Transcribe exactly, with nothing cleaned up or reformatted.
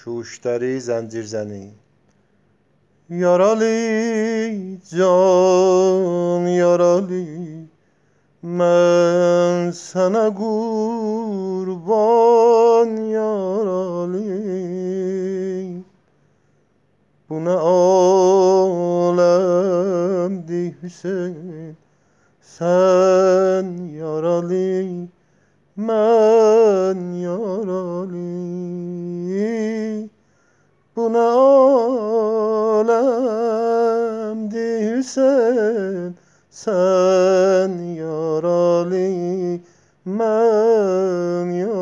شوشتری زنجیر زنی. Yaralı can yaralı, ben sana kurban yaralı. Bu ne alemdi Hüseyin, sen yaralı, ben yaralı. Bu ne alemdi Hüseyin, sen yaralı, ben yaralı.